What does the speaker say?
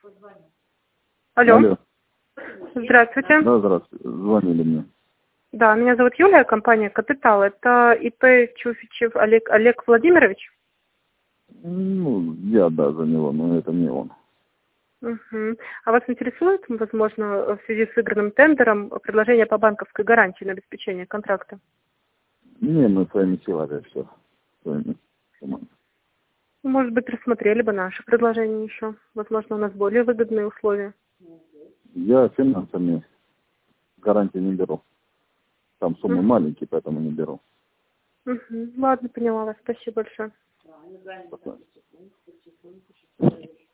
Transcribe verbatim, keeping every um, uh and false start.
Алло. Алло. Здравствуйте. Да, здравствуйте. Звонили мне. Да, меня зовут Юлия, компания «Капитал». Это ИП Чуфичев Олег, Олег Владимирович? Ну, я, да, за него, но это не он. Угу. А вас интересует, возможно, в связи с выигранным тендером предложение по банковской гарантии на обеспечение контракта? Не, мы своими силами все. Своими суммами. Может быть, рассмотрели бы наши предложения еще. Возможно, у нас более выгодные условия. Я финансами гарантии не беру. Там суммы Угу. маленькие, поэтому не беру. Угу. Ладно, поняла вас. Спасибо большое. Пока.